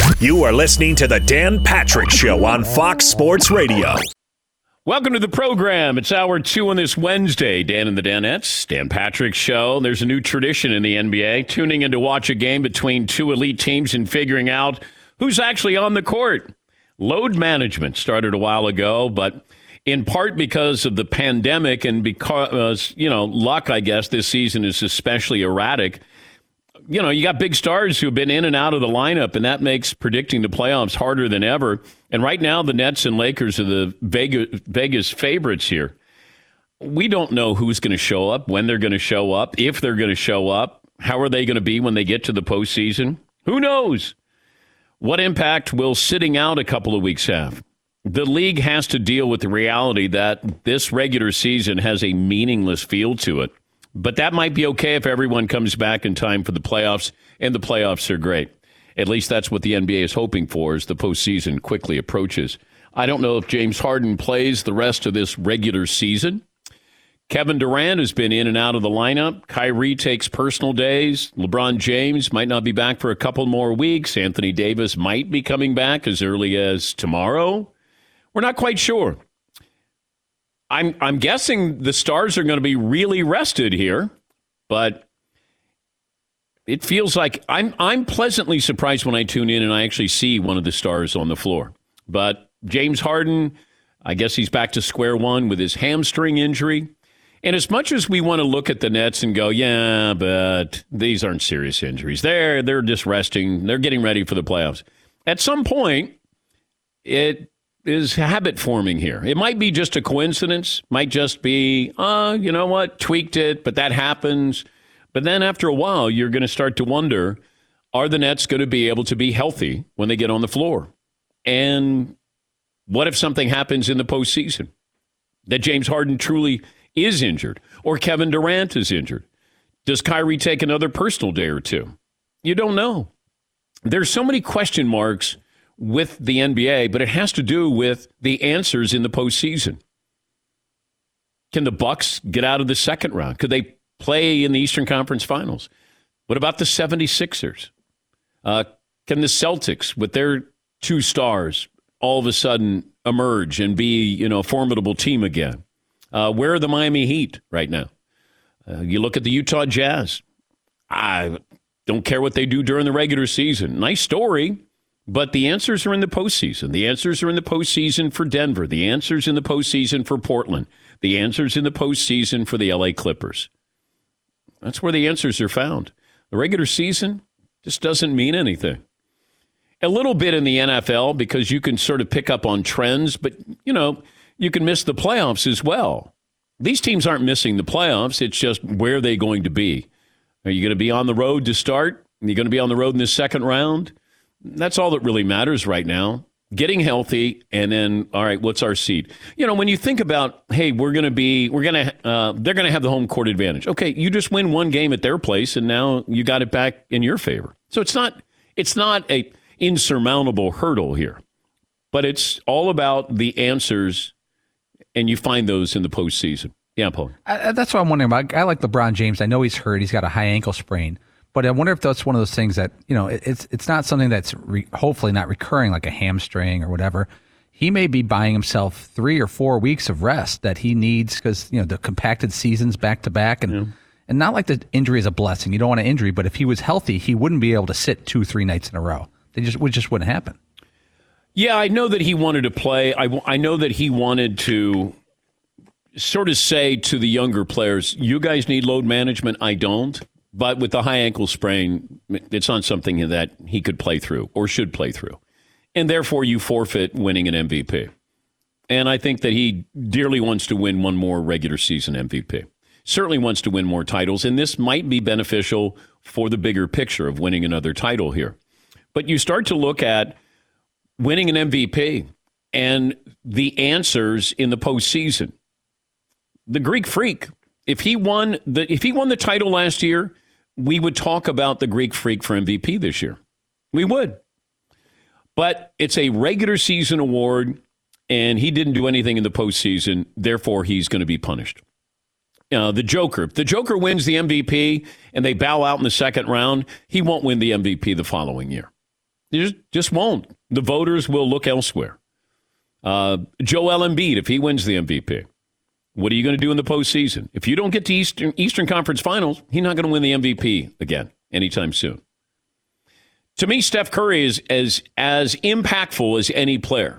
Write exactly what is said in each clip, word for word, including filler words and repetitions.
You are listening to the Dan Patrick Show on Fox Sports Radio. Welcome to the program. It's hour two on this Wednesday. Dan and the Danettes, Dan Patrick Show. There's a new tradition in the N B A, tuning in to watch a game between two elite teams and figuring out who's actually on the court. Load management started a while ago, but in part because of the pandemic and because, you know, luck, I guess, this season is especially erratic. You know, you got big stars who've been in and out of the lineup, and that makes predicting the playoffs harder than ever. And right now, the Nets and Lakers are the Vegas, Vegas favorites here. We don't know who's going to show up, when they're going to show up, if they're going to show up. How are they going to be when they get to the postseason? Who knows? What impact will sitting out a couple of weeks have? The league has to deal with the reality that this regular season has a meaningless feel to it. But that might be okay if everyone comes back in time for the playoffs, and the playoffs are great. At least that's what the N B A is hoping for as the postseason quickly approaches. I don't know if James Harden plays the rest of this regular season. Kevin Durant has been in and out of the lineup. Kyrie takes personal days. LeBron James might not be back for a couple more weeks. Anthony Davis might be coming back as early as tomorrow. We're not quite sure. I'm I'm guessing the stars are going to be really rested here, but it feels like I'm I'm pleasantly surprised when I tune in and I actually see one of the stars on the floor. But James Harden, I guess he's back to square one with his hamstring injury. And as much as we want to look at the Nets and go, yeah, but these aren't serious injuries. They're they're just resting. They're getting ready for the playoffs. At some point, it is habit forming here. It might be just a coincidence, might just be, uh, you know what, tweaked it, but that happens. But then after a while, you're going to start to wonder, are the Nets going to be able to be healthy when they get on the floor? And what if something happens in the postseason? That James Harden truly is injured, or Kevin Durant is injured? Does Kyrie take another personal day or two? You don't know. There's so many question marks with the N B A, but it has to do with the answers in the postseason. Can the Bucks get out of the second round? Could they play in the Eastern Conference Finals? What about the seventy-sixers? Uh, can the Celtics, with their two stars, all of a sudden emerge and be, you know, a formidable team again? Uh, where are the Miami Heat right now? Uh, you look at the Utah Jazz. I don't care what they do during the regular season. Nice story. But the answers are in the postseason. The answers are in the postseason for Denver. The answers in the postseason for Portland. The answers in the postseason for the L A Clippers. That's where the answers are found. The regular season just doesn't mean anything. A little bit in the N F L because you can sort of pick up on trends, but, you know, you can miss the playoffs as well. These teams aren't missing the playoffs. It's just where are they going to be? Are you going to be on the road to start? Are you going to be on the road in the second round? That's all that really matters right now. Getting healthy, and then, all right, what's our seed? You know, when you think about, hey, we're going to be, we're going to, uh, they're going to have the home court advantage. Okay, you just win one game at their place, and now you got it back in your favor. So it's not, it's not a insurmountable hurdle here, but it's all about the answers, and you find those in the postseason. Yeah, Paul. I, that's what I'm wondering about. A guy like LeBron James, I know he's hurt. He's got a high ankle sprain. But I wonder if that's one of those things that, you know, it's it's not something that's re, hopefully not recurring, like a hamstring or whatever. He may be buying himself three or four weeks of rest that he needs because, you know, the compacted seasons back to back. And yeah. and not like the injury is a blessing. You don't want an injury. But if he was healthy, he wouldn't be able to sit two, three nights in a row. They just, it just wouldn't happen. Yeah, I know that he wanted to play. I, I know that he wanted to sort of say to the younger players, you guys need load management. I don't. But with the high ankle sprain, it's not something that he could play through or should play through. And therefore, you forfeit winning an M V P. And I think that he dearly wants to win one more regular season M V P. Certainly wants to win more titles. And this might be beneficial for the bigger picture of winning another title here. But you start to look at winning an M V P and the answers in the postseason. The Greek Freak, if he won the if he won the title last year, we would talk about the Greek Freak for M V P this year. We would. But it's a regular season award, and he didn't do anything in the postseason. Therefore, he's going to be punished. Uh, the Joker. If the Joker wins the M V P and they bow out in the second round, he won't win the M V P the following year. You just, just won't. The voters will look elsewhere. Uh, Joel Embiid, if he wins the M V P, what are you going to do in the postseason? If you don't get to Eastern, Eastern Conference Finals, he's not going to win the M V P again anytime soon. To me, Steph Curry is as, as impactful as any player.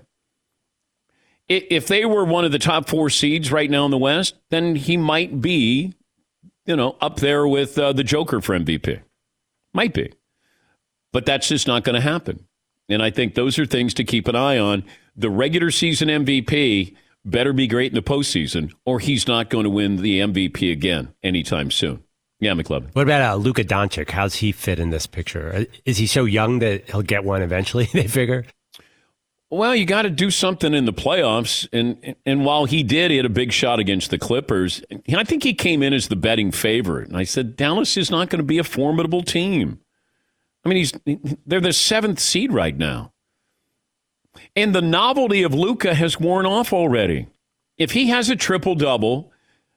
If they were one of the top four seeds right now in the West, then he might be, you know, up there with uh, the Joker for M V P. Might be. But that's just not going to happen. And I think those are things to keep an eye on. The regular season M V P better be great in the postseason, or he's not going to win the M V P again anytime soon. Yeah, McLovin. What about uh, Luka Doncic? How's he fit in this picture? Is he so young that he'll get one eventually, they figure? Well, you got to do something in the playoffs. And and while he did, he had a big shot against the Clippers. I think he came in as the betting favorite. And I said, Dallas is not going to be a formidable team. I mean, he's they're the seventh seed right now. And the novelty of Luka has worn off already. If he has a triple-double,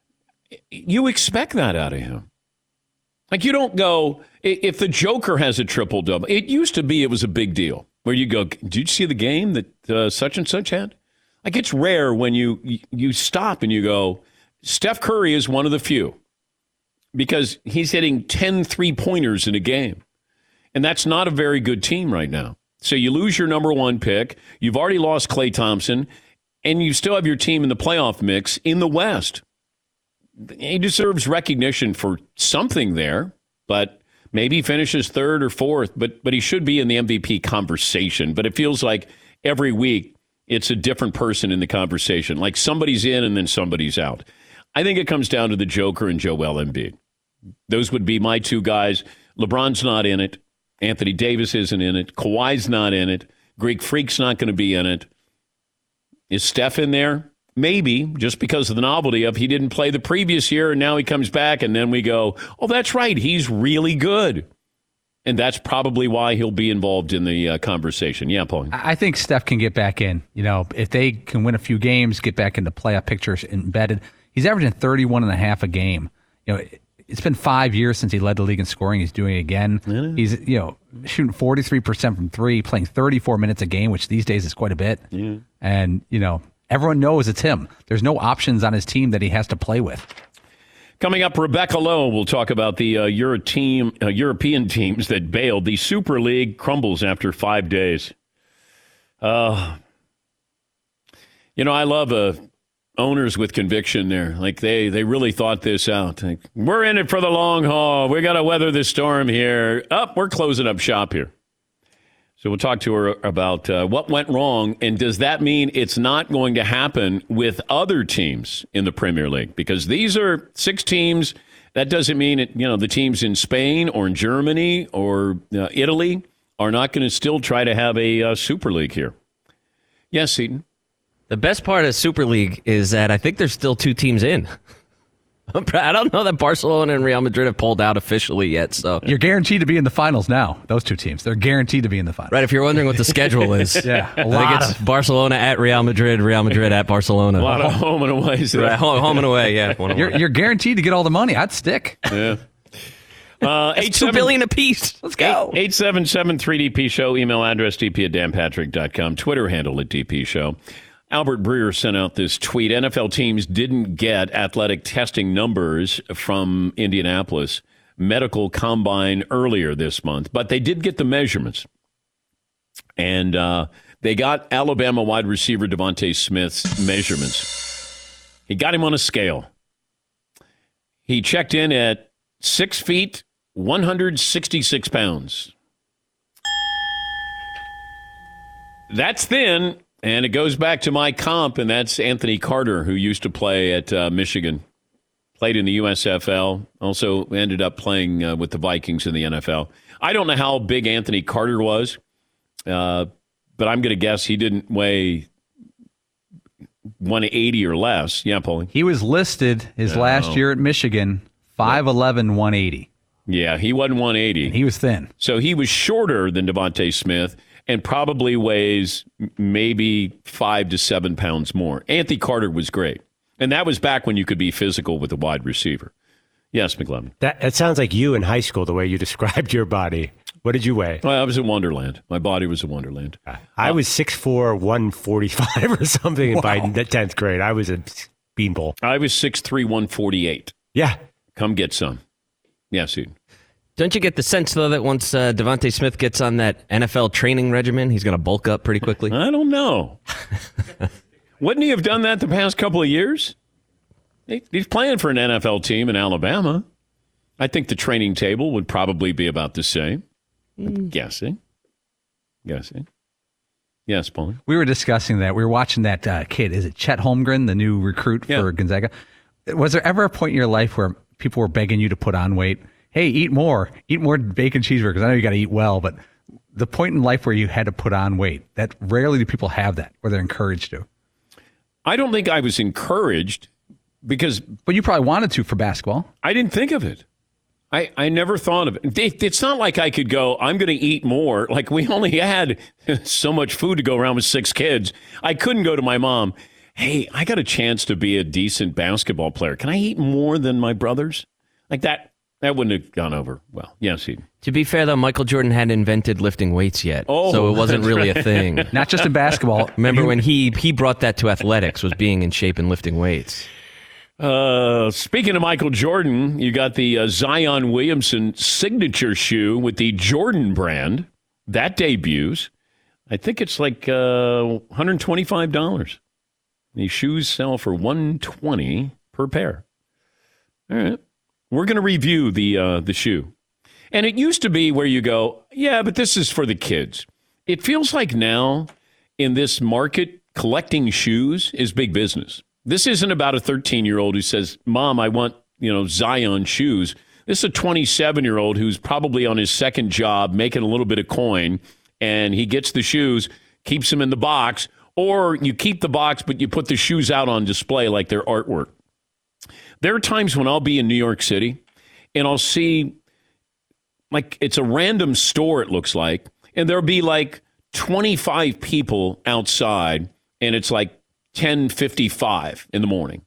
you expect that out of him. Like, you don't go, if the Joker has a triple-double, it used to be it was a big deal, where you go, did you see the game that uh, such and such had? Like, it's rare when you you stop and you go, Steph Curry is one of the few, because he's hitting ten three-pointers in a game. And that's not a very good team right now. So you lose your number one pick. You've already lost Klay Thompson, and you still have your team in the playoff mix in the West. He deserves recognition for something there, but maybe he finishes third or fourth, but but he should be in the M V P conversation. But it feels like every week it's a different person in the conversation. Like somebody's in and then somebody's out. I think it comes down to the Joker and Joel Embiid. Those would be my two guys. LeBron's not in it. Anthony Davis isn't in it. Kawhi's not in it. Greek Freak's not going to be in it. Is Steph in there? Maybe, just because of the novelty of he didn't play the previous year, and now he comes back, and then we go, oh, that's right, he's really good. And that's probably why he'll be involved in the uh, conversation. Yeah, Paul. I think Steph can get back in. You know, if they can win a few games, get back into playoff pictures embedded. He's averaging thirty-one and a half a game. You know, it's been five years since he led the league in scoring. He's doing it again. Yeah. He's, you know, shooting forty-three percent from three, playing thirty-four minutes a game, which these days is quite a bit. Yeah. And, you know, everyone knows it's him. There's no options on his team that he has to play with. Coming up, Rebecca Lowe will talk about the uh, Euro team, uh, European teams that bailed. The Super League crumbles after five days. Uh, you know, I love uh, owners with conviction there. Like, they, they really thought this out. Like, we're in it for the long haul. We got to weather the storm here. Up, oh, we're closing up shop here. So we'll talk to her about uh, what went wrong, and does that mean it's not going to happen with other teams in the Premier League? Because these are six teams. That doesn't mean it, you know, the teams in Spain or in Germany or uh, Italy are not going to still try to have a uh, Super League here. Yes, Seton? The best part of Super League is that I think there's still two teams in. I don't know that Barcelona and Real Madrid have pulled out officially yet. So you're guaranteed to be in the finals now. Those two teams, they're guaranteed to be in the finals. Right. If you're wondering what the schedule is, yeah, a I lot think it's of... Barcelona at Real Madrid, Real Madrid at Barcelona. A lot of home and away. So. Right, home, home and away. Yeah, you're, you're guaranteed to get all the money. I'd stick. Yeah. Uh, eight, two seven, billion apiece. Let's go. eight seven seven three D P show. Email address d p at dan patrick dot com. Twitter handle at D P show. Albert Breer sent out this tweet. N F L teams didn't get athletic testing numbers from Indianapolis Medical Combine earlier this month, but they did get the measurements. And uh, they got Alabama wide receiver Devontae Smith's measurements. He got him on a scale. He checked in at six feet, one hundred sixty-six pounds. That's thin. And it goes back to my comp, and that's Anthony Carter, who used to play at uh, Michigan, played in the U S F L, also ended up playing uh, with the Vikings in the N F L. I don't know how big Anthony Carter was, uh, but I'm going to guess he didn't weigh one eighty or less. Yeah, Paulie? He was listed his oh. last year at Michigan, five eleven, one eighty. Yeah, he wasn't one eighty. And he was thin. So he was shorter than Devontae Smith, and probably weighs maybe five to seven pounds more. Anthony Carter was great. And that was back when you could be physical with a wide receiver. Yes, McLovin. That, that sounds like you in high school, the way you described your body. What did you weigh? Well, I was in Wonderland. My body was in Wonderland. I was six foot four, one forty-five or something wow. by the tenth grade. I was a beanpole. I was six three, one forty-eight. Yeah. Come get some. Yes, dude. Don't you get the sense, though, that once uh, Devontae Smith gets on that N F L training regimen, he's going to bulk up pretty quickly? I don't know. Wouldn't he have done that the past couple of years? He's playing for an N F L team in Alabama. I think the training table would probably be about the same. Mm. Guessing. Guessing. Yes, Paul. We were discussing that. We were watching that uh, kid. Is it Chet Holmgren, the new recruit yeah. for Gonzaga? Was there ever a point in your life where people were begging you to put on weight? Hey, eat more. Eat more bacon cheeseburgers. I know you got to eat well, but the point in life where you had to put on weight, that rarely do people have that, where they're encouraged to. I don't think I was encouraged because... But you probably wanted to for basketball. I didn't think of it. I, I never thought of it. It's not like I could go, I'm going to eat more. Like, we only had so much food to go around with six kids. I couldn't go to my mom, hey, I got a chance to be a decent basketball player. Can I eat more than my brothers? Like that, that wouldn't have gone over well. Yes, he. To be fair, though, Michael Jordan hadn't invented lifting weights yet. Oh, so it wasn't really a thing. Not just in basketball. Remember when he, he brought that to athletics, was being in shape and lifting weights. Uh, speaking of Michael Jordan, you got the uh, Zion Williamson signature shoe with the Jordan brand. That debuts. I think it's like uh, one hundred twenty-five dollars. These shoes sell for one hundred twenty dollars per pair. All right. We're going to review the uh, the shoe. And it used to be where you go, yeah, but this is for the kids. It feels like now in this market, collecting shoes is big business. This isn't about a thirteen-year-old who says, Mom, I want, you know, Zion shoes. This is a twenty-seven-year-old who's probably on his second job, making a little bit of coin, and he gets the shoes, keeps them in the box, or you keep the box, but you put the shoes out on display like they're artwork. There are times when I'll be in New York City, and I'll see, like, it's a random store, it looks like, and there'll be, like, twenty-five people outside, and it's like, ten fifty-five in the morning.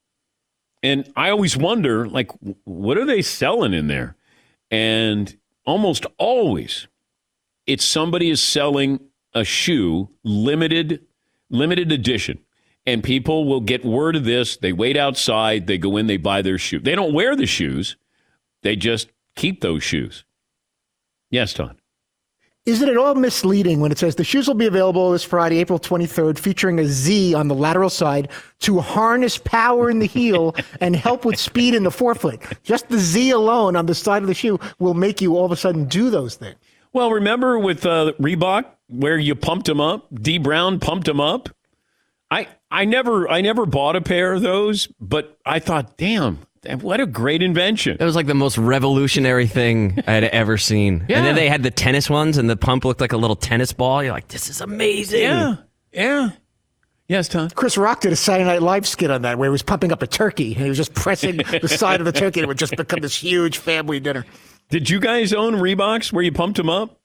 And I always wonder, like, what are they selling in there? And almost always, it's somebody is selling a shoe, limited, limited edition. And people will get word of this. They wait outside. They go in. They buy their shoe. They don't wear the shoes. They just keep those shoes. Yes, Tom. Is it at all misleading when it says the shoes will be available this Friday, April twenty-third, featuring a Z on the lateral side to harness power in the heel and help with speed in the forefoot? Just the Z alone on the side of the shoe will make you all of a sudden do those things. Well, remember with uh, Reebok where you pumped them up? D. Brown pumped them up. I I never I never bought a pair of those, but I thought, damn. What a great invention. It was like the most revolutionary thing I had ever seen. Yeah. And then they had the tennis ones, and the pump looked like a little tennis ball. You're like, this is amazing. Yeah, yeah. Yes, Tom? Chris Rock did a Saturday Night Live skit on that where he was pumping up a turkey, and he was just pressing the side of the turkey, and it would just become this huge family dinner. Did you guys own Reeboks where you pumped them up?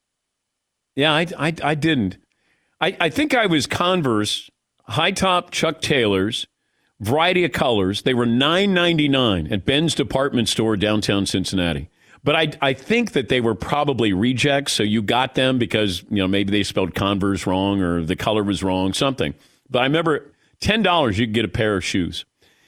Yeah, I, I, I didn't. I, I think I was Converse, high-top Chuck Taylors, variety of colors. They were nine ninety-nine at Ben's department store downtown Cincinnati. But I I think that they were probably rejects, so you got them because, you know, maybe they spelled Converse wrong or the color was wrong, something. But I remember ten dollars you could get a pair of shoes.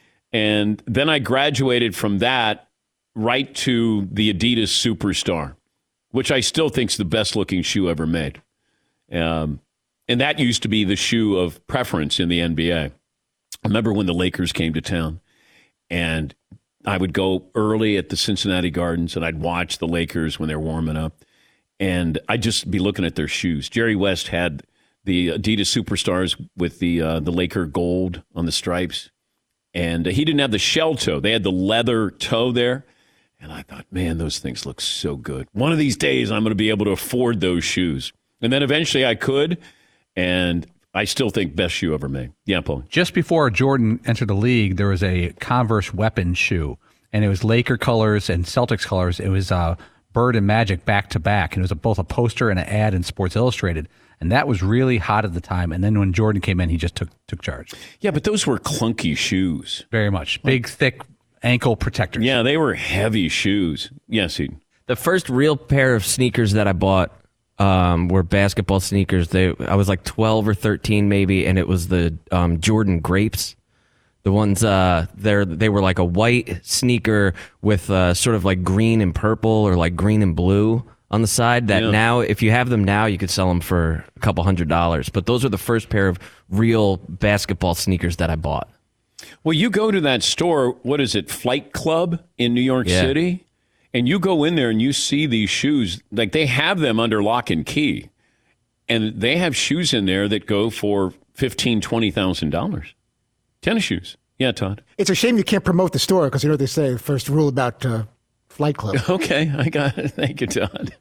And then I graduated from that right to the Adidas Superstar, which I still think is the best looking shoe ever made. Um, and that used to be the shoe of preference in the N B A. I remember when the Lakers came to town, and I would go early at the Cincinnati Gardens, and I'd watch the Lakers when they're warming up, and I'd just be looking at their shoes. Jerry West had the Adidas Superstars with the uh, the Laker gold on the stripes, and he didn't have the shell toe. They had the leather toe there, and I thought, man, those things look so good. One of these days, I'm going to be able to afford those shoes. And then eventually I could, and I still think best shoe ever made. Yeah, Paul. Just before Jordan entered the league, there was a Converse weapon shoe, and it was Laker colors and Celtics colors. It was uh, Bird and Magic back to back, and it was a, both a poster and an ad in Sports Illustrated, and that was really hot at the time. And then when Jordan came in, he just took took charge. Yeah, but those were clunky shoes. Very much. Big, thick ankle protectors. Yeah, they were heavy shoes. Yes, Eden. The first real pair of sneakers that I bought um, were basketball sneakers. They I was like twelve or thirteen maybe, and it was the um, Jordan Grapes. The ones uh, they they were like a white sneaker with uh, sort of like green and purple or like green and blue on the side. That Yeah. now, if you have them now, you could sell them for a couple hundred dollars. But those are the first pair of real basketball sneakers that I bought. Well, you go to that store, what is it, Flight Club in New York Yeah. City, and you go in there and you see these shoes, like they have them under lock and key, and they have shoes in there that go for fifteen thousand dollars, twenty thousand dollars. Tennis shoes. Yeah, Todd. It's a shame you can't promote the store because you know what they say, the first rule about uh, Flight Club. Okay, I got it. Thank you, Todd.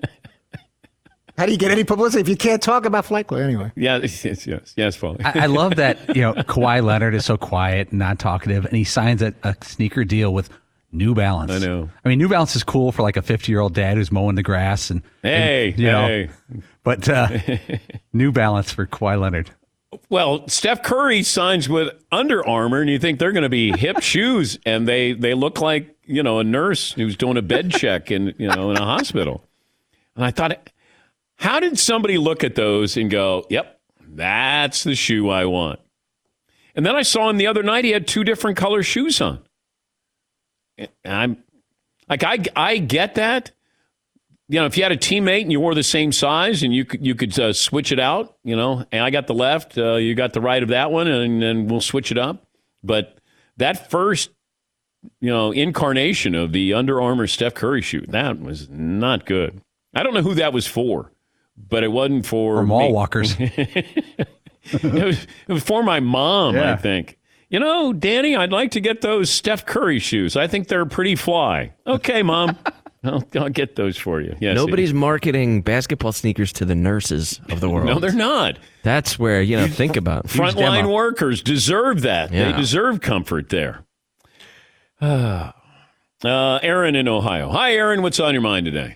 How do you get any publicity if you can't talk about Flight Club anyway? Yeah, yes, yes, yes, Paulie. I, I love that, you know, Kawhi Leonard is so quiet and not talkative, and he signs a, a sneaker deal with New Balance. I know. I mean, New Balance is cool for like a fifty-year-old dad who's mowing the grass. and Hey, and, you hey. know, But uh, New Balance for Kawhi Leonard. Well, Steph Curry signs with Under Armour, and you think they're going to be hip shoes, and they, they look like, you know, a nurse who's doing a bed check in, you know, in a hospital. And I thought, how did somebody look at those and go, yep, that's the shoe I want? And then I saw him the other night, he had two different color shoes on. And I'm like, I, I get that. You know, if you had a teammate and you wore the same size and you could you could uh, switch it out, you know, and I got the left, uh, you got the right of that one, and then we'll switch it up. But that first, you know, incarnation of the Under Armour Steph Curry shoe, that was not good. I don't know who that was for, but it wasn't for For mall me. walkers. it, was, it was for my mom, Yeah. I think. You know, Danny, I'd like to get those Steph Curry shoes. I think they're pretty fly. Okay, Mom. I'll, I'll get those for you. Yes, Nobody's marketing basketball sneakers to the nurses of the world. No, they're not. That's where, you know, think about it. Frontline demo. workers deserve that. Yeah. They deserve comfort there. Uh, Aaron in Ohio. Hi, Aaron. What's on your mind today?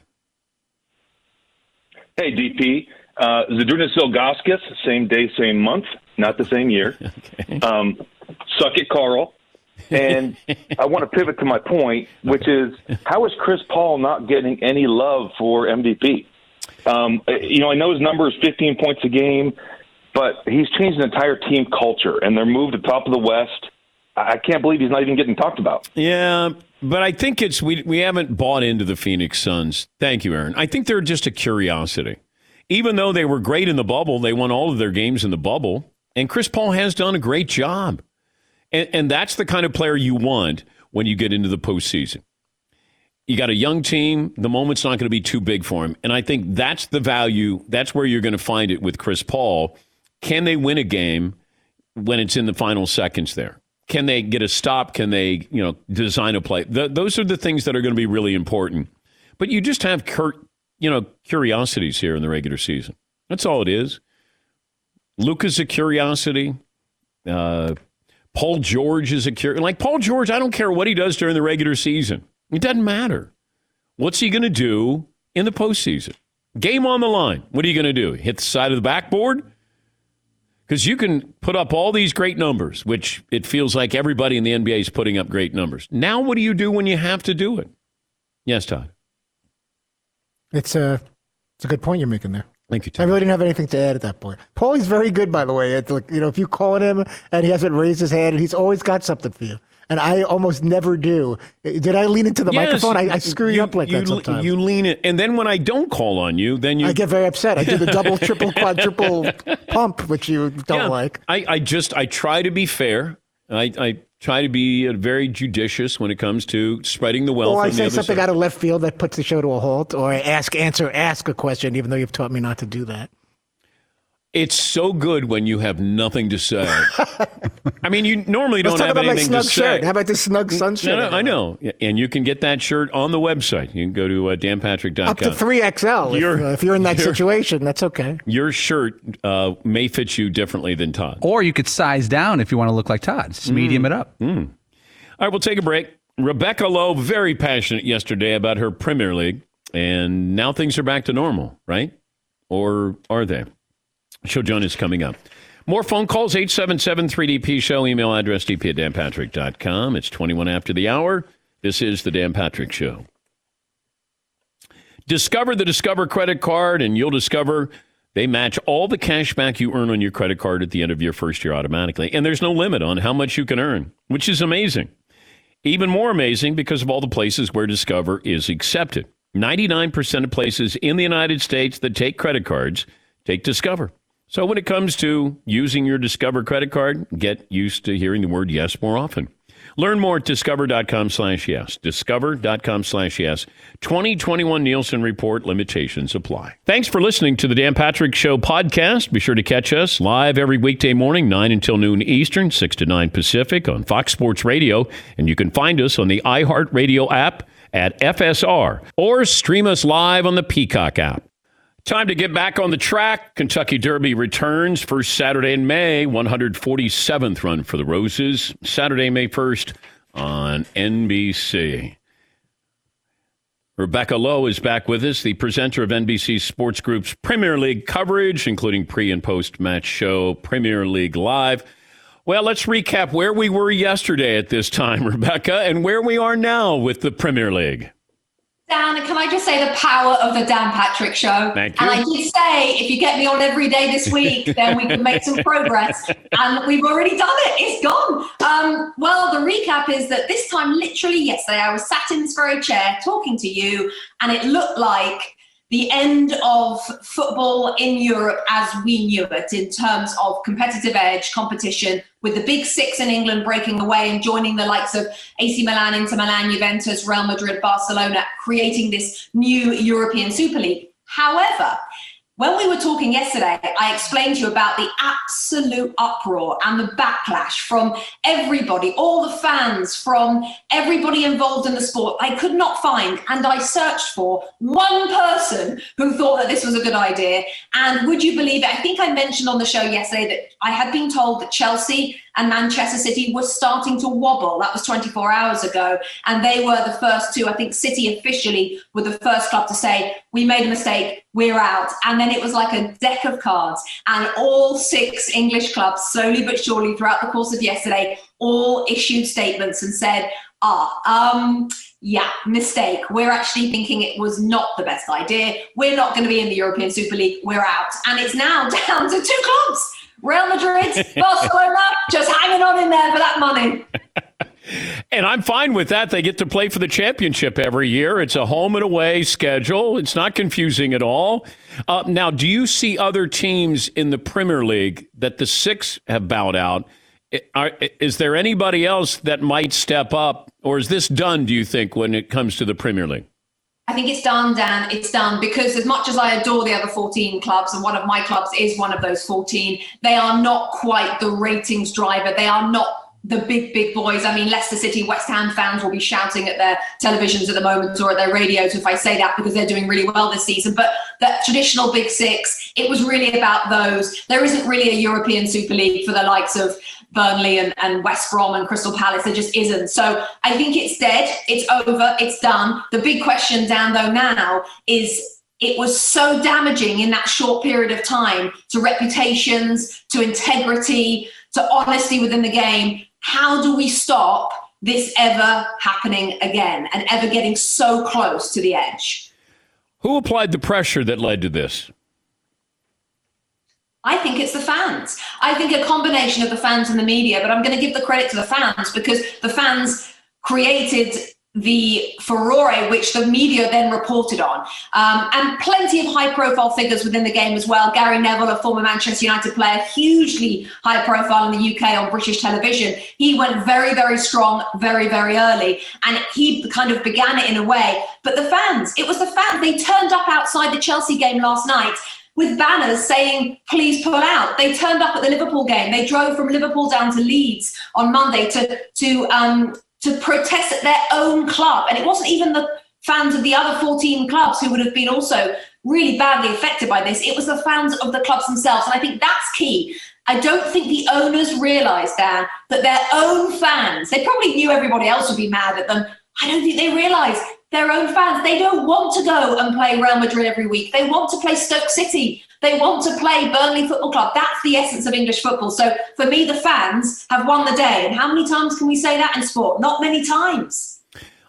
Hey, D P. Uh, Zydrunas Ilgauskas, same day, same month, not the same year. Okay. Um, suck it, Carl. And I want to pivot to my point, which is how is Chris Paul not getting any love for M V P? Um, you know, I know his number is fifteen points a game, but he's changed the entire team culture, and they're moved to top of the West. I can't believe he's not even getting talked about. Yeah, but I think it's we we haven't bought into the Phoenix Suns. Thank you, Aaron. I think they're just a curiosity. Even though they were great in the bubble, they won all of their games in the bubble, and Chris Paul has done a great job. And, and that's the kind of player you want when you get into the postseason. You got a young team. The moment's not going to be too big for him. And I think that's the value. That's where you're going to find it with Chris Paul. Can they win a game when it's in the final seconds there? Can they get a stop? Can they, you know, design a play? Th- those are the things that are going to be really important. But you just have, cur- you know, curiosities here in the regular season. That's all it is. Luka's a curiosity. Uh, Paul George is a curiosity. Like Paul George, I don't care what he does during the regular season. It doesn't matter. What's he going to do in the postseason? Game on the line. What are you going to do? Hit the side of the backboard? Because you can put up all these great numbers, which it feels like everybody in the N B A is putting up great numbers. Now what do you do when you have to do it? Yes, Todd. It's a, it's a good point you're making there. Thank you, I Todd. really didn't have anything to add at that point. Paulie's very good, by the way. It's like, you know, if you call on him and he hasn't raised his hand, he's always got something for you. And I almost never do. Did I lean into the Yes, microphone? I, I screw you, up like you, that sometimes. You lean it, and then when I don't call on you, then you I get very upset. I do the double, triple, quadruple pump, which you don't Yeah. like. I, I just I try to be fair. I, I try to be uh, very judicious when it comes to spreading the wealth. Or I on the say other something side. out of left field that puts the show to a halt, or I ask, answer, ask a question, even though you've taught me not to do that. It's so good when you have nothing to say. I mean, you normally Let's don't talk have about my anything snug to shirt. say. How about this snug sun shirt? No, no, I know. And you can get that shirt on the website. You can go to uh, dan patrick dot com. Up to three X L. If, You're- uh, if you're in that you're- situation, that's okay. Your shirt uh, may fit you differently than Todd. Or you could size down if you want to look like Todd. Just medium it up. All right, we'll take a break. Rebecca Lowe, very passionate yesterday about her Premier League, and now things are back to normal, right? Or are they? She'll join us coming up. More phone calls, eight seven seven three D P show, email address d p at dan patrick dot com. It's twenty-one after the hour. This is the Dan Patrick Show. Discover the Discover credit card, and you'll discover they match all the cash back you earn on your credit card at the end of your first year automatically. And there's no limit on how much you can earn, which is amazing. Even more amazing because of all the places where Discover is accepted. ninety-nine percent of places in the United States that take credit cards take Discover. So when it comes to using your Discover credit card, get used to hearing the word yes more often. Learn more at discover.com slash yes. Discover.com slash yes. twenty twenty-one Nielsen Report limitations apply. Thanks for listening to the Dan Patrick Show podcast. Be sure to catch us live every weekday morning, nine until noon Eastern, six to nine Pacific on Fox Sports Radio. And you can find us on the iHeartRadio app at F S R or stream us live on the Peacock app. Time to get back on the track. Kentucky Derby returns first Saturday in May, one hundred forty-seventh run for the Roses. Saturday, May first on N B C. Rebecca Lowe is back with us, the presenter of N B C Sports Group's Premier League coverage, including pre- and post-match show Premier League Live. Well, let's recap where we were yesterday at this time, Rebecca, and where we are now with the Premier League. Dan, can I just say the power of the Dan Patrick Show? Thank you. And I did say, if you get me on every day this week, then we can make some progress. And we've already done it. It's gone. Um, well, the recap is that this time, literally yesterday, I was sat in this very chair talking to you, and it looked like the end of football in Europe as we knew it in terms of competitive edge, competition, with the big six in England breaking away and joining the likes of A C Milan, Inter Milan, Juventus, Real Madrid, Barcelona, creating this new European Super League. However, when we were talking yesterday, I explained to you about the absolute uproar and the backlash from everybody, all the fans, from everybody involved in the sport. I could not find, and I searched for, one person who thought that this was a good idea. And would you believe it? I think I mentioned on the show yesterday that I had been told that Chelsea and Manchester City were starting to wobble. That was twenty-four hours ago. And they were the first two. I think City officially were the first club to say, we made a mistake, we're out. And then it was like a deck of cards. And all six English clubs, slowly but surely throughout the course of yesterday, all issued statements and said, ah, um, yeah, mistake. We're actually thinking it was not the best idea. We're not going to be in the European Super League. We're out. And it's now down to two clubs. Real Madrid, Barcelona, just hanging on in there for that money. And I'm fine with that. They get to play for the championship every year. It's a home and away schedule. It's not confusing at all. Uh, now, do you see other teams in the Premier League that the six have bowed out? Are, is there anybody else that might step up, or is this done, do you think, when it comes to the Premier League? I think it's done, Dan. It's done because as much as I adore the other fourteen clubs, and one of my clubs is one of those fourteen, they are not quite the ratings driver. They are not the big, big boys. I mean, Leicester City, West Ham fans will be shouting at their televisions at the moment or at their radios if I say that, because they're doing really well this season. But that traditional big six, it was really about those. There isn't really a European Super League for the likes of Burnley and, and West Brom and Crystal Palace. There just isn't. So I think it's dead. It's over. It's done. The big question, Dan, though, now is it was so damaging in that short period of time to reputations, to integrity, to honesty within the game. How do we stop this ever happening again and ever getting so close to the edge? Who applied the pressure that led to this? I think it's the fans. I think a combination of the fans and the media, but I'm going to give the credit to the fans because the fans created the furore which the media then reported on. Um, and plenty of high-profile figures within the game as well. Gary Neville, a former Manchester United player, hugely high-profile in the U K on British television. He went very, very strong, very, very early, and he kind of began it in a way. But the fans, it was the fans. They turned up outside the Chelsea game last night with banners saying, please pull out. They turned up at the Liverpool game. They drove from Liverpool down to Leeds on Monday to to um, to protest at their own club. And it wasn't even the fans of the other fourteen clubs who would have been also really badly affected by this. It was the fans of the clubs themselves. And I think that's key. I don't think the owners realised, Dan, that their own fans, they probably knew everybody else would be mad at them. I don't think they realised their own fans, they don't want to go and play Real Madrid every week. They want to play Stoke City. They want to play Burnley Football Club. That's the essence of English football. So for me, the fans have won the day. And how many times can we say that in sport? Not many times.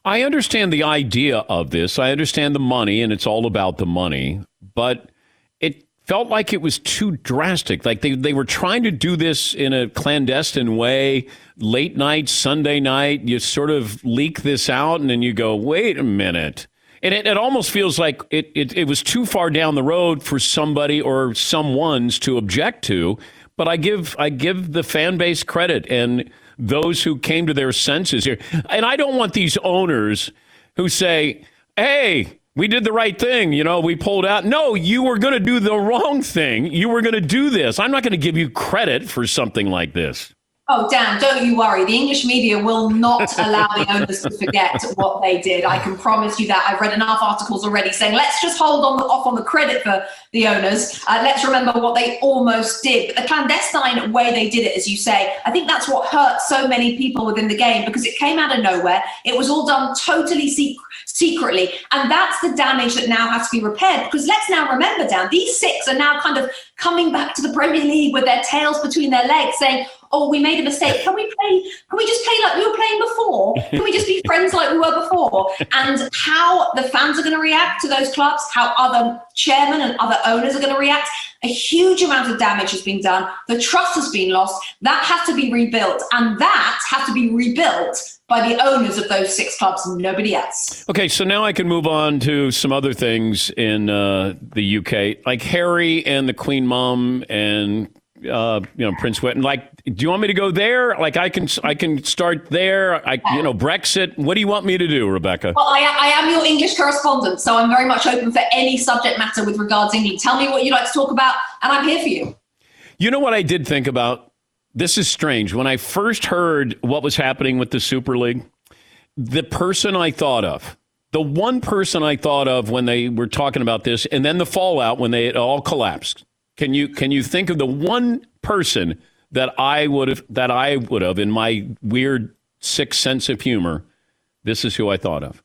I understand the idea of this. I understand the money, and it's all about the money. But it felt like it was too drastic. Like they, they were trying to do this in a clandestine way. Late night, Sunday night, you sort of leak this out, and then you go, wait a minute. And it, it almost feels like it, it, it was too far down the road for somebody or someone's to object to. But I give I give the fan base credit and those who came to their senses here. And I don't want these owners who say, hey, we did the right thing. You know, we pulled out. No, you were going to do the wrong thing. You were going to do this. I'm not going to give you credit for something like this. Oh, Dan, don't you worry. The English media will not allow the owners to forget what they did. I can promise you that. I've read enough articles already saying, let's just hold on the, off on the credit for the owners. Uh, let's remember what they almost did. But the clandestine way they did it, as you say, I think that's what hurt so many people within the game because it came out of nowhere. It was all done totally secret. secretly. And that's the damage that now has to be repaired. Because let's now remember, Dan, these six are now kind of coming back to the Premier League with their tails between their legs saying, oh, we made a mistake. Can we play? Can we just play like we were playing before? Can we just be friends like we were before? And how the fans are going to react to those clubs, how other chairmen and other owners are going to react. A huge amount of damage has been done. The trust has been lost. That has to be rebuilt. And that has to be rebuilt by the owners of those six clubs and nobody else. Okay, so now I can move on to some other things in uh, the U K, like Harry and the Queen Mum and uh, you know Prince William. Like, do you want me to go there? Like, I can I can start there. I you know Brexit. What do you want me to do, Rebecca? Well, I, I am your English correspondent, so I'm very much open for any subject matter with regards to England. Tell me what you'd like to talk about, and I'm here for you. You know what I did think about? This is strange. When I first heard what was happening with the Super League, the person I thought of, the one person I thought of when they were talking about this, and then the fallout when they it all collapsed. Can you can you think of the one person that I would have that I would have in my weird sick sense of humor? This is who I thought of.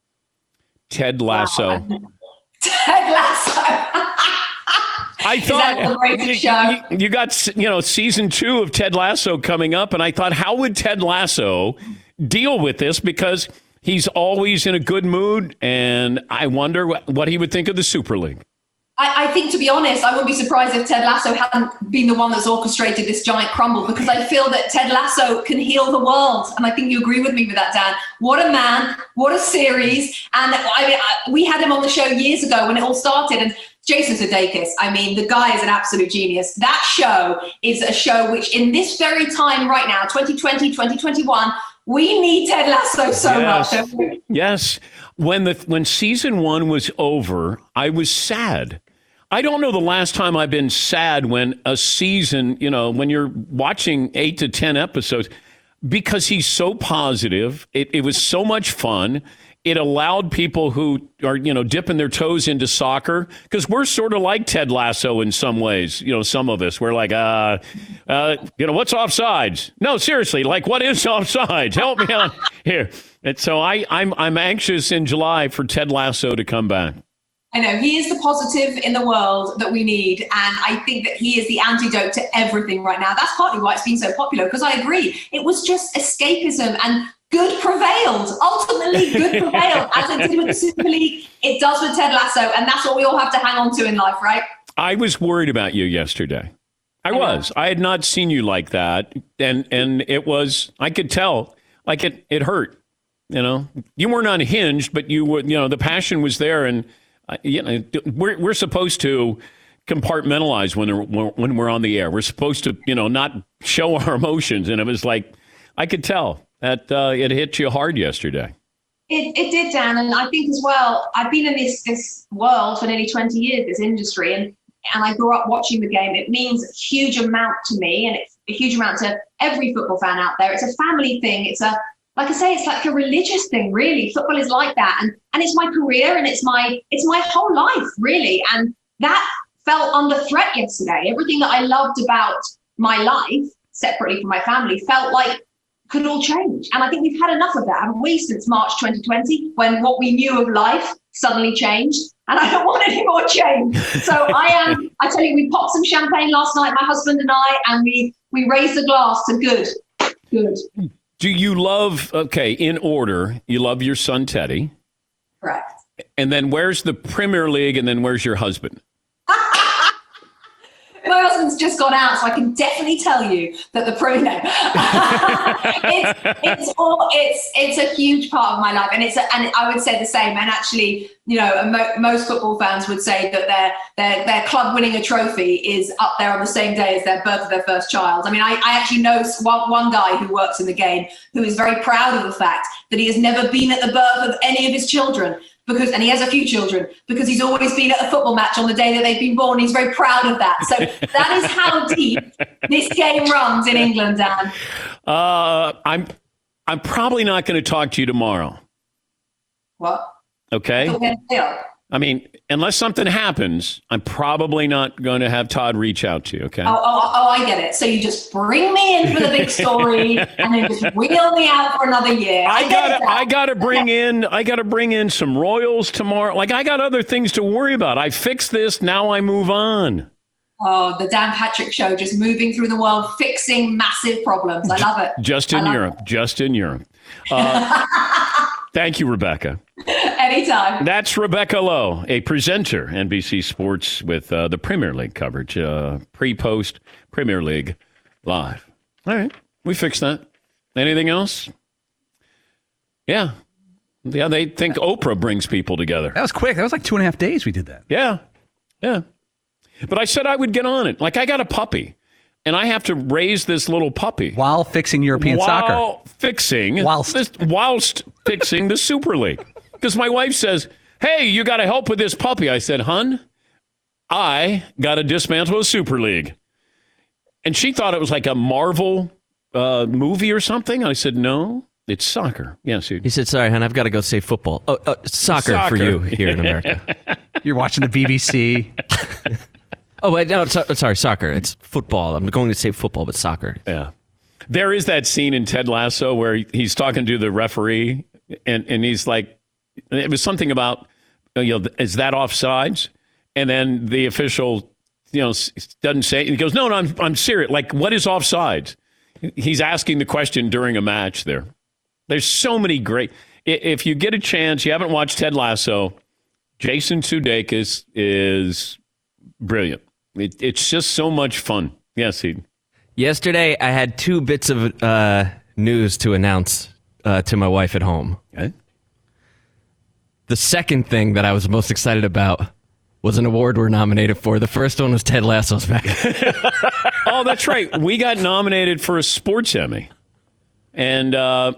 Ted Lasso. Wow. Ted Lasso. I thought you, you got, you know, season two of Ted Lasso coming up, and I thought, how would Ted Lasso deal with this? Because he's always in a good mood, and I wonder what, what he would think of the Super League. I, I think, to be honest, I wouldn't be surprised if Ted Lasso hadn't been the one that's orchestrated this giant crumble, because I feel that Ted Lasso can heal the world. And I think you agree with me with that, Dan. What a man, what a series. And I mean, I, we had him on the show years ago when it all started, and Jason Sudeikis, I mean, the guy is an absolute genius. That show is a show which in this very time right now, twenty twenty, twenty twenty-one, we need Ted Lasso so yes. much. Don't we? Yes. When the when season one was over, I was sad. I don't know the last time I've been sad when a season, you know, when you're watching eight to ten episodes, because he's so positive. It, it was so much fun. It allowed people who are, you know, dipping their toes into soccer, because we're sort of like Ted Lasso in some ways. You know, some of us, we're like, uh, uh, you know, what's offsides? No, seriously, like, what is offsides? Help me out here. And so I, I'm, I'm anxious in July for Ted Lasso to come back. I know, he is the positive in the world that we need. And I think that he is the antidote to everything right now. That's partly why it's been so popular, because I agree. It was just escapism and good prevailed. Ultimately, good prevailed. As it did with the Super League, it does with Ted Lasso. And that's what we all have to hang on to in life, right? I was worried about you yesterday. I, I was. I had not seen you like that. And and it was, I could tell, like it, it hurt. You know, you weren't unhinged, but you were, you know, the passion was there. And, uh, you know, we're, we're supposed to compartmentalize when, when we're on the air. We're supposed to, you know, not show our emotions. And it was like, I could tell that uh, it hit you hard yesterday. It, it did, Dan. And I think as well, I've been in this this world for nearly twenty years, this industry, and, and I grew up watching the game. It means a huge amount to me, and it's a huge amount to every football fan out there. It's a family thing. It's a, like I say, it's like a religious thing, really. Football is like that. And and it's my career, and it's my it's my whole life, really. And that felt under threat yesterday. Everything that I loved about my life, separately from my family, felt like could all change. And I think we've had enough of that, haven't we, since March twenty twenty, when what we knew of life suddenly changed. And I don't want any more change. So I am, I tell you, we popped some champagne last night, my husband and I, and we we raised the glass to good. Good. Do you love, okay, in order, you love your son, Teddy. Correct. And then where's the Premier League, and then where's your husband? My husband's just gone out, so I can definitely tell you that the pro no. it's it's all it's it's a huge part of my life, and it's a, and I would say the same. And actually, you know, mo- most football fans would say that their their their club winning a trophy is up there on the same day as their birth of their first child. I mean, I, I actually know one one guy who works in the game who is very proud of the fact that he has never been at the birth of any of his children. Because, and he has a few children, because he's always been at a football match on the day that they've been born. He's very proud of that. So that is how deep this game runs in England, Dan. Uh, I'm I'm probably not going to talk to you tomorrow. What? Okay. I I mean, unless something happens, I'm probably not going to have Todd reach out to you. Okay. Oh, oh, oh, I get it. So you just bring me in for the big story and then just wheel me out for another year. I, I gotta, I gotta bring in, I gotta bring in some Royals tomorrow. Like, I got other things to worry about. I fixed this. Now I move on. Oh, the Dan Patrick Show, just moving through the world, fixing massive problems. I love it. Just in Europe. It. Just in Europe. Uh, thank you, Rebecca. Anytime. That's Rebecca Lowe, a presenter, N B C Sports, with uh, the Premier League coverage, uh, pre-post Premier League live. All right, we fixed that. Anything else? Yeah. Yeah, they think Oprah brings people together. That was quick. That was like two and a half days we did that. Yeah, yeah. But I said I would get on it. Like, I got a puppy, and I have to raise this little puppy. While fixing European while soccer. While fixing. Whilst. This, whilst fixing the Super League. Because my wife says, hey, you got to help with this puppy. I said, hun, I got to dismantle a Super League. And she thought it was like a Marvel uh, movie or something. I said, no, it's soccer. Yes, dude. He said, sorry, hon, I've got to go save football. Oh, uh, soccer, Soccer. for you here in America. You're watching the B B C. Oh, wait, no, so, sorry, soccer. It's football. I'm going to say football, but soccer. Yeah. There is that scene in Ted Lasso where he's talking to the referee, and, and he's like, it was something about, you know, is that offsides? And then the official, you know, doesn't say it. He goes, no, no, I'm, I'm serious. Like, what is offsides? He's asking the question during a match there. There's so many great. If you get a chance, you haven't watched Ted Lasso, Jason Sudeikis is brilliant. It, it's just so much fun. Yes, he. Yesterday, I had two bits of uh, news to announce uh, to my wife at home. Okay. The second thing that I was most excited about was an award we're nominated for. The first one was Ted Lasso's back. Oh, that's right. We got nominated for a sports Emmy. And, uh,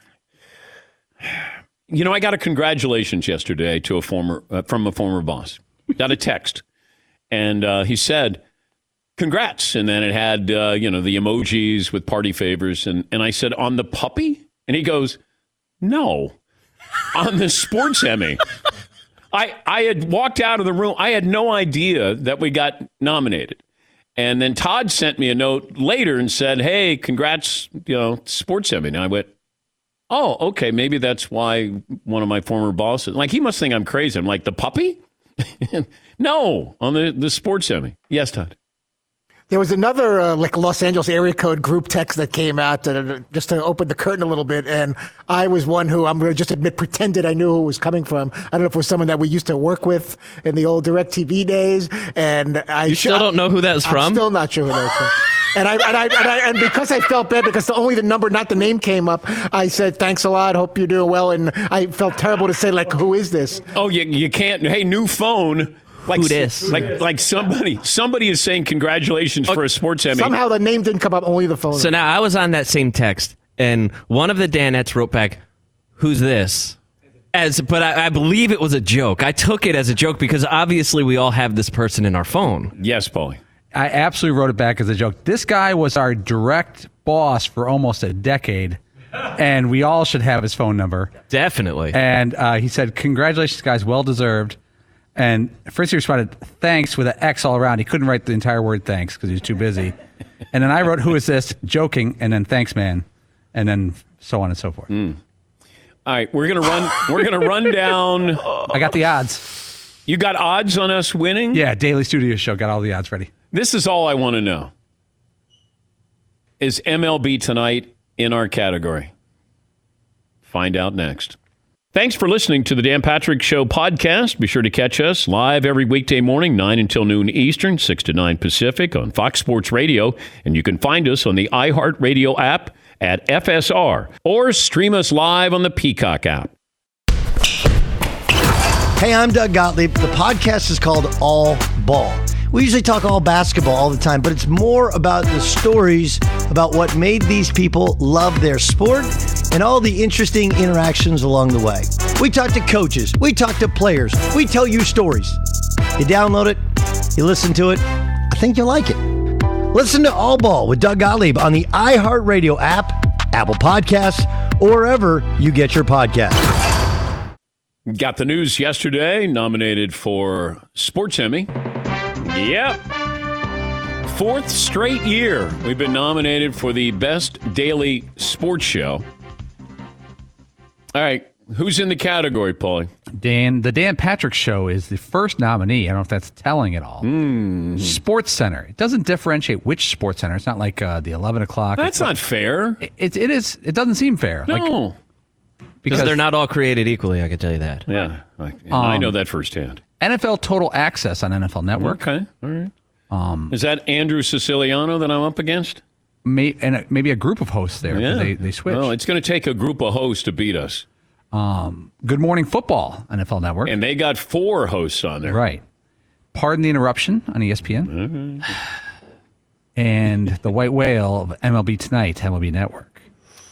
you know, I got a congratulations yesterday to a former uh, from a former boss. Got a text. And uh, he said, congrats. And then it had, uh, you know, the emojis with party favors. And, and I said, on the puppy? And he goes, no. On the sports Emmy. I, I had walked out of the room. I had no idea that we got nominated. And then Todd sent me a note later and said, hey, congrats, you know, sports Emmy. And I went, oh, okay, maybe that's why one of my former bosses, like, he must think I'm crazy. I'm like, the puppy? No, on the, the sports Emmy. Yes, Todd. There was another uh, like Los Angeles area code group text that came out uh, just to open the curtain a little bit, and I was one who, I'm going to just admit, pretended I knew who it was coming from. I don't know if it was someone that we used to work with in the old DirecTV days, and I You still don't know who that's I'm from? still not sure who that's from. And I, and I and I and because I felt bad because the, only the number, not the name, came up, I said thanks a lot, hope you're doing well, and I felt terrible to say, like, who is this? Oh, you you can't. Hey, new phone. Like, Who dis? Like like somebody somebody is saying congratulations for a sports Emmy. Somehow the name didn't come up, only the phone. So now I was on that same text, and one of the Danettes wrote back, who's this? As, but I, I believe it was a joke. I took it as a joke because obviously we all have this person in our phone. Yes, Paulie. I absolutely wrote it back as a joke. This guy was our direct boss for almost a decade, and we all should have his phone number. Definitely. And uh, he said, congratulations, guys, well deserved. And first he responded, thanks, with an X all around. He couldn't write the entire word thanks because he was too busy. And then I wrote, who is this? Joking, and then thanks, man. And then so on and so forth. Mm. All right, we're gonna run. We're gonna run down. I got the odds. You got odds on us winning? Yeah, Daily Studio Show got all the odds ready. This is all I want to know. Is M L B Tonight in our category? Find out next. Thanks for listening to the Dan Patrick Show podcast. Be sure to catch us live every weekday morning, nine until noon Eastern, six to nine Pacific on Fox Sports Radio. And you can find us on the iHeartRadio app at F S R or stream us live on the Peacock app. Hey, I'm Doug Gottlieb. The podcast is called All Ball. We usually talk all basketball all the time, but it's more about the stories about what made these people love their sport and all the interesting interactions along the way. We talk to coaches. We talk to players. We tell you stories. You download it. You listen to it. I think you'll like it. Listen to All Ball with Doug Gottlieb on the iHeartRadio app, Apple Podcasts, or wherever you get your podcasts. Got the news yesterday, nominated for Sports Emmy. Yep. Fourth straight year we've been nominated for the Best Daily Sports Show. All right, who's in the category, Paulie? Dan, the Dan Patrick Show is the first nominee. I don't know if that's telling at all. Mm. Sports Center. It doesn't differentiate which Sports Center. It's not like uh, the eleven o'clock. That's it's not like, fair. It, it, it is. It doesn't seem fair. No. Like, Because they're not all created equally, I can tell you that. Yeah, I, Um, I know that firsthand. N F L Total Access on N F L Network. Okay, all right. Um, Is that Andrew Siciliano that I'm up against? may, and uh, maybe a group of hosts there. 'Cause Yeah. They, they switch. Well, it's going to take a group of hosts to beat us. Um, Good Morning Football, N F L Network. And they got four hosts on there. Right. Pardon the Interruption on E S P N. Mm-hmm. And The White Whale of M L B Tonight, M L B Network.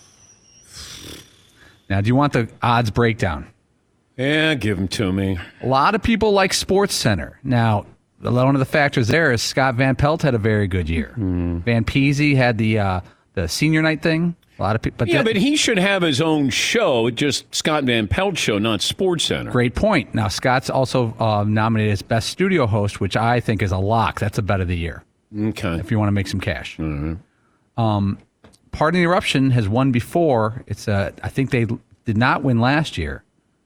Now, do you want the odds breakdown? Yeah, give them to me. A lot of people like Sports Center. Now, one of the factors there is Scott Van Pelt had a very good year. Mm. Van Peasy had the uh, the senior night thing. A lot of people. But Yeah, that- but he should have his own show, just Scott Van Pelt show, not Sports Center. Great point. Now, Scott's also uh, nominated as Best Studio Host, which I think is a lock. That's a bet of the year. Okay. If you want to make some cash. Mm-hmm. Um, Pardon the Interruption has won before. It's uh, I think they did not win last year.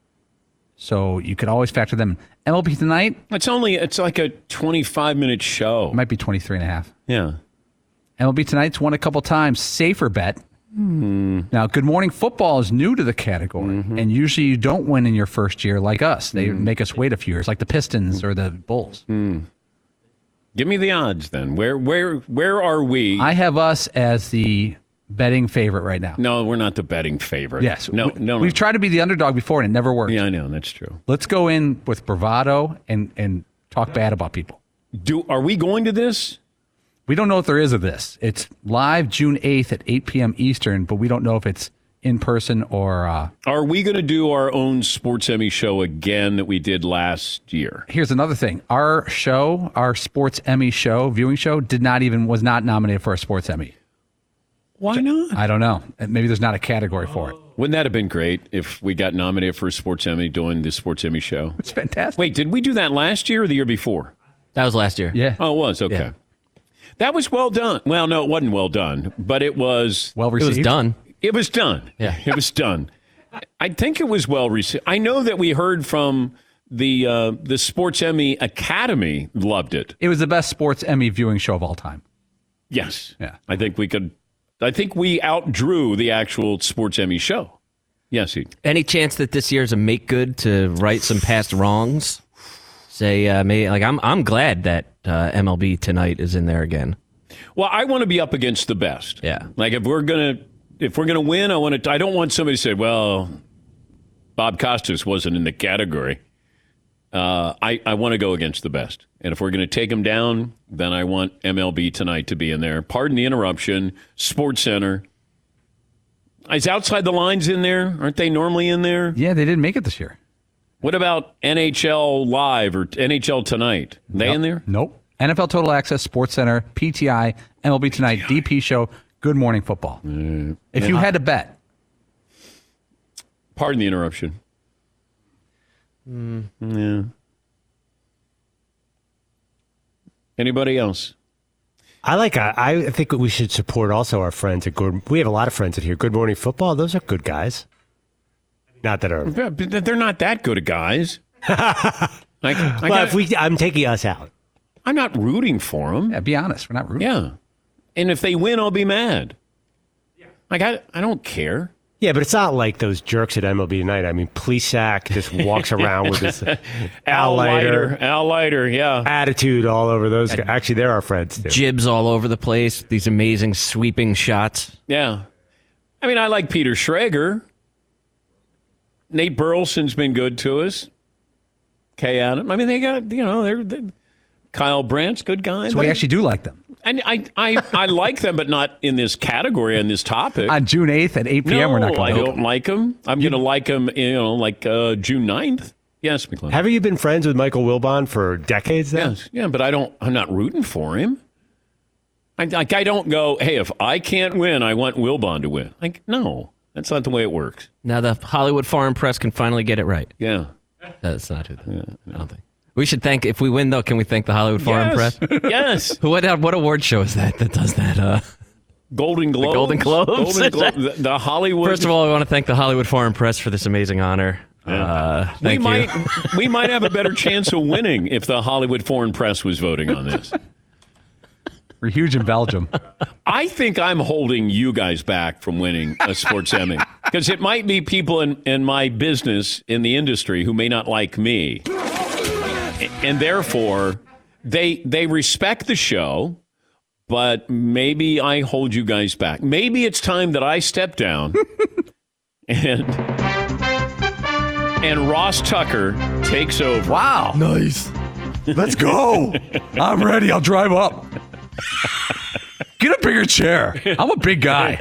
So you could always factor them in. M L B Tonight. It's only, it's like a twenty-five minute show. It might be twenty-three and a half. Yeah. M L B Tonight's won a couple times. Safer bet. Mm. Now, Good Morning Football is new to the category, Mm-hmm. and usually you don't win in your first year like us. They Mm. make us wait a few years, like the Pistons or the Bulls. Mm. Give me the odds then. Where where where are we? I have us as the betting favorite right now. No, we're not the betting favorite. Yes. No, we, no, no. We've tried to be the underdog before, and it never worked. Yeah, I know. That's true. Let's go in with bravado and, and talk bad about people. Do Are we going to this? We don't know if there is a this. It's live June eighth at eight p.m. Eastern, but we don't know if it's in person or... Uh, Are we going to do our own Sports Emmy show again that we did last year? Here's another thing. Our show, our Sports Emmy show, viewing show, did not even, was not nominated for a Sports Emmy. Why not? I don't know. Maybe there's not a category for it. Wouldn't that have been great if we got nominated for a Sports Emmy doing the Sports Emmy show? It's fantastic. Wait, did we do that last year or the year before? That was last year. Yeah. Oh, it was? Okay. Yeah. That was well done. Well, no, it wasn't well done, but it was... Well It received. was done. It was done. Yeah. It was done. I think it was well received. I know that we heard from the uh, the Sports Emmy Academy loved it. It was the best Sports Emmy viewing show of all time. Yes. Yeah. I think we could... I think we outdrew the actual Sports Emmy show. Yes, he. Any chance that this year's a make good to right some past wrongs? Say, uh, maybe, like I'm, I'm glad that uh, M L B Tonight is in there again. Well, I want to be up against the best. Yeah. Like if we're gonna if we're gonna win, I want to. I don't want somebody to say, "Well, Bob Costas wasn't in the category." Uh, I I want to go against the best, and if we're going to take them down, then I want M L B Tonight to be in there. Pardon the interruption. Sports Center. Is Outside the Lines in there? Aren't they normally in there? Yeah, they didn't make it this year. What about N H L Live or N H L Tonight? They Nope. in there? Nope. N F L Total Access, Sports Center, P T I, M L B Tonight, D P Show, Good Morning Football. Mm. If you had to bet, Pardon the interruption. Mm. Yeah. Anybody else? I like. I, I think we should support also our friends at Good. We have a lot of friends at here. Good Morning Football. Those are good guys. Not that are. Yeah, but they're not that good at guys. like, I Well, gotta- if we, I'm taking us out. I'm not rooting for them. yeah, be honest, we're not rooting. Yeah. And if they win, I'll be mad. Like, I, I don't care. Yeah, but it's not like those jerks at M L B Tonight. I mean, Plesac just walks around with this Al Leiter, Al Leiter, yeah. attitude all over those guys. Actually, they're our friends, too. Jibs all over the place. These amazing sweeping shots. Yeah. I mean, I like Peter Schrager. Nate Burleson's been good to us. Kay Adam. I mean, they got, you know, they're, they're Kyle Brandt's good guy. So we actually do like them. And I, I, I like them, but not in this category, on this topic. On June eighth at eight p.m., no, we're not going I to. don't like them. I'm going to like them, you know, like uh, June ninth. Yes, McClellan. Haven't you been friends with Michael Wilbon for decades now? Yes, yeah, but I don't. I'm not rooting for him. I, like I don't go, hey, if I can't win, I want Wilbon to win. Like, no, that's not the way it works. Now the Hollywood Foreign Press can finally get it right. Yeah, that's not who. Yeah, I don't think. We should thank, if we win, though, can we thank the Hollywood Foreign yes. Press? Yes. What what award show is that that does that? Uh, Golden Globes. The Golden Globes. Golden Glo- the, the Hollywood. First of all, I want to thank the Hollywood Foreign Press for this amazing honor. Yeah. Uh, thank we you. might we might have a better chance of winning if the Hollywood Foreign Press was voting on this. We're huge in Belgium. I think I'm holding you guys back from winning a Sports Emmy because it might be people in, in my business, in the industry, who may not like me. And therefore, they they respect the show, but maybe I hold you guys back. Maybe it's time that I step down and and Ross Tucker takes over. Wow. Nice. Let's go. I'm ready. I'll drive up. Get a bigger chair. I'm a big guy.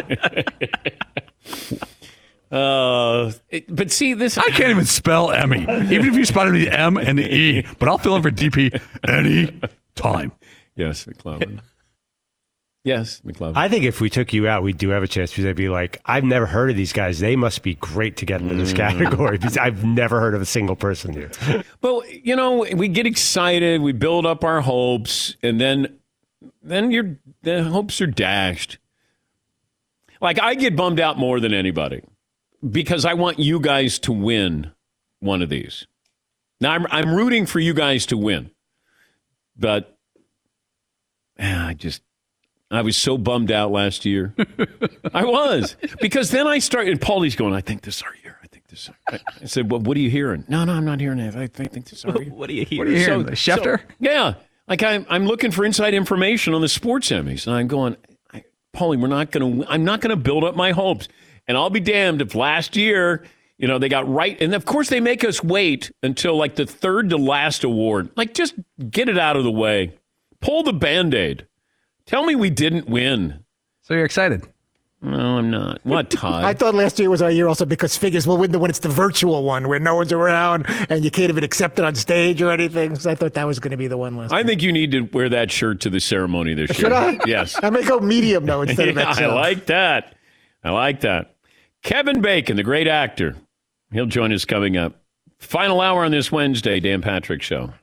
Uh, it, but see, this I can't even spell Emmy, even if you spelled the M and the E. But I'll fill in for D P any time. Yes, McClellan. Yes, McClellan. I think if we took you out, we do have a chance because they'd be like, I've never heard of these guys. They must be great to get into this category because I've never heard of a single person here. Well, you know, we get excited, we build up our hopes, and then then your the hopes are dashed. Like, I get bummed out more than anybody because I want you guys to win one of these. Now, I'm I'm rooting for you guys to win, but man, I just I was so bummed out last year. I was, because then I started, and Paulie's going, I think this is our year. I think this is our year. I said, well, what are you hearing? No, no, I'm not hearing that. I think this is our year. What are you hearing? What are you hearing? So, Schefter? So, yeah. Like, I'm, I'm looking for inside information on the sports Emmys, and I'm going, I, Paulie, we're not going to, I'm not going to build up my hopes. And I'll be damned if last year, you know, they got right. And of course, they make us wait until like the third to last award. Like, just get it out of the way. Pull the Band-Aid. Tell me we didn't win. So you're excited? No, I'm not. What, Todd? I thought last year was our year also because figures will win the when it's the virtual one where no one's around and you can't even accept it on stage or anything. So I thought that was going to be the one last I year. think you need to wear that shirt to the ceremony this Should year. I? Yes. I may go medium, though, instead of Yeah, X L. I like that. I like that. Kevin Bacon, the great actor. He'll join us coming up. Final hour on this Wednesday, Dan Patrick Show.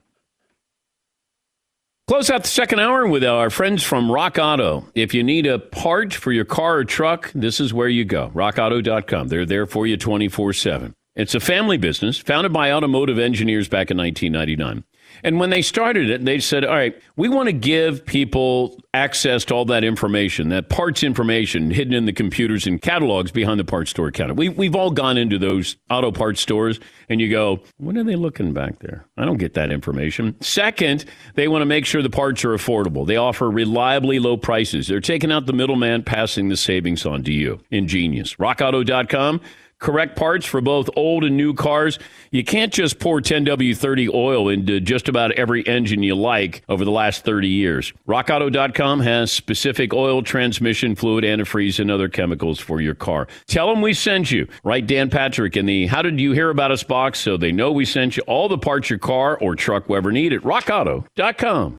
Close out the second hour with our friends from Rock Auto. If you need a part for your car or truck, this is where you go. rock auto dot com. They're there for you twenty-four seven. It's a family business founded by automotive engineers back in nineteen ninety-nine. And when they started it, they said, all right, we want to give people access to all that information, that parts information hidden in the computers and catalogs behind the parts store counter. We, we've all gone into those auto parts stores and you go, what are they looking back there? I don't get that information. Second, they want to make sure the parts are affordable. They offer reliably low prices. They're taking out the middleman, passing the savings on to you. Ingenious. rock auto dot com. Correct parts for both old and new cars. You can't just pour ten W thirty oil into just about every engine you like over the last thirty years. rock auto dot com has specific oil, transmission fluid, antifreeze, and other chemicals for your car. Tell them we sent you. Write Dan Patrick in the How Did You Hear About Us box so they know we sent you all the parts your car or truck will ever need at rock auto dot com.